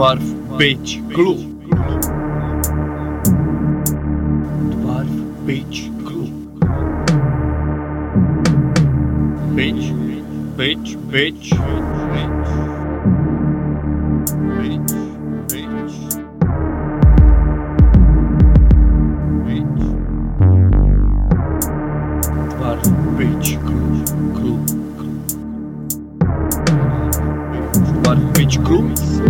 Dwarf Bitch Klub. Dwarf Bitch Klub. Bitch, bitch, bitch, bitch, bitch, bitch, bitch. Dwarf Bitch Klub, klub, klub. Dwarf Bitch Klub.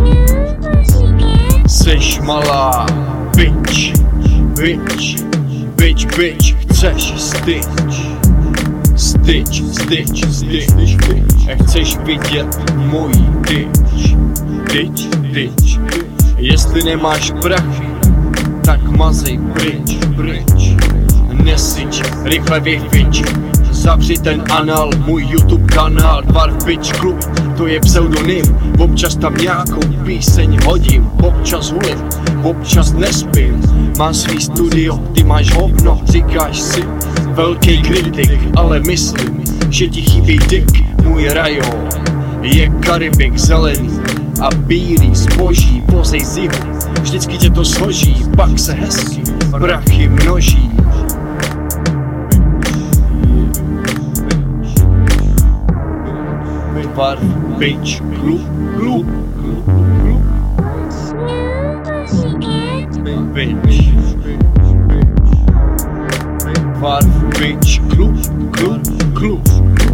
Seš malá bitch, bitch, bitch, bitch, chceš styč, styč, styč, styč, a chceš vidět můj tyč, tyč, tyč. Jestli nemáš prachy, tak mazej pryč, pryč. Nesyč, rychle vyfič, zavři ten anal, můj YouTube kanál. Dwarf Bitch Klub, to je pseudonym. Občas tam nějakou píseň hodím, občas hulím, občas nespím. Mám svý studio, ty máš hovno, říkáš si velký kritik, ale myslím, že ti chybí dick. Můj rajon je Karibik, zelený a bílý zboží, vozej z jihu, vždycky tě to složí, pak se hezky prachy množí. Dwarf Bitch Klub, klub, klub, klub. Bitch, Dwarf Bitch Klub, klub, klub.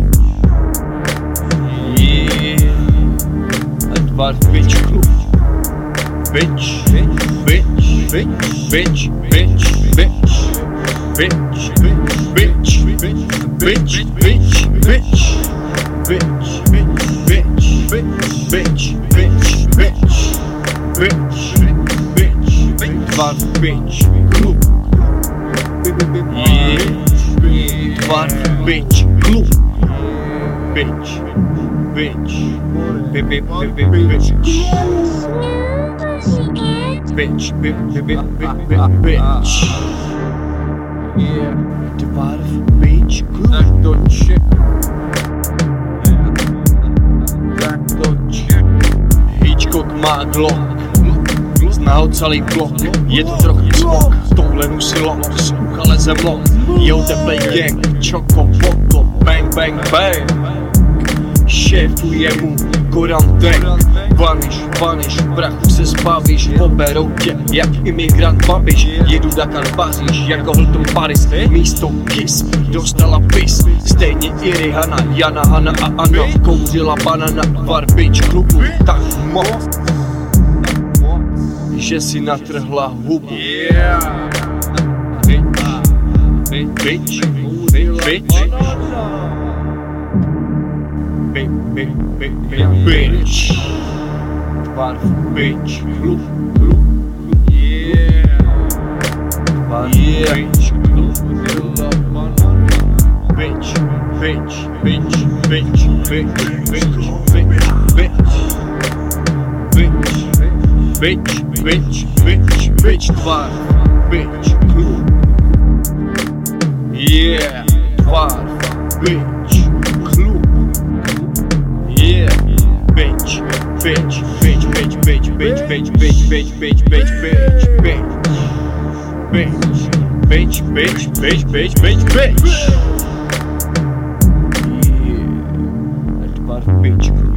Yeah. Dwarf Bitch Klub. Bitch, bitch, bitch, bitch, bitch, bitch, bitch, bitch, bitch, bitch, bitch, bitch. Bitch, bitch, bitch, bitch, bitch, bitch, bitch, bitch, bitch, bitch, Dwarf Bitch Klub. Yeah, Dwarf Bitch Klub. Bitch, bitch, bitch, bitch, bitch, bitch, bitch. Yeah, Dwarf Bitch Klub. Tak to Hitchcock má Glock, zná ho celý blok, je to trochu cmok, touhle nusí lock, z ucha leze mlok, jeho teplej gang, čoko, poko, bang, bang, bang. Šéfuje mu Korantek, vaniš, vaniš, prachu se zbavíš, poberou tě jak imigrant Babiš, jedu Dakar Paříž, jako Hilton Paris, místo Kiss, dostala pis, stejně i Rihanna, Jana, Hana a Anna, kouřila banana, Dwarf Bitch Klubu, tak moc, že si natrhla hubu. Yeah. Bitch, bitch, bitch, bitch, Dwarf Bitch Klub, klub, yeah, Dwarf Bitch Klub, bitch, bitch, bitch, bitch, bitch, bitch, bitch, bitch, bitch, bitch, bitch, Dwarf Bitch Klub, yeah, Dwarf Bitch Klub. Yeah, bitch, bitch, bitch, bitch, bitch, bitch, bitch, bitch, bitch, bitch, bitch, bitch, bitch, bitch, bitch, bitch, bitch, bitch, bitch. Yeah, Dwarf Bitch Klub.